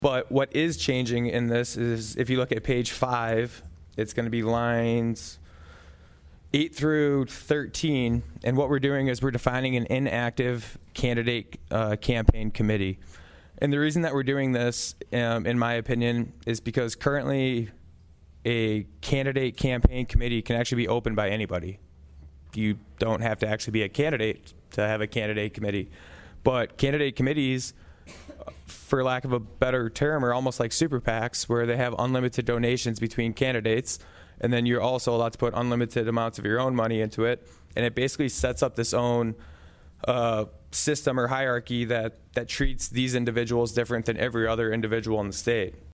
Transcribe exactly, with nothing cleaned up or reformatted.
But what is changing in this is if you look at page five, it's going to be lines eight through thirteen. And what we're doing is we're defining an inactive candidate uh, campaign committee. And the reason that we're doing this, um, in my opinion, is because currently a candidate campaign committee can actually be opened by anybody. You don't have to actually be a candidate to have a candidate committee. But candidate committees, for lack of a better term, are almost like super PACs, where they have unlimited donations between candidates, and then you're also allowed to put unlimited amounts of your own money into it. And it basically sets up this own uh, system or hierarchy that, that treats these individuals different than every other individual in the state.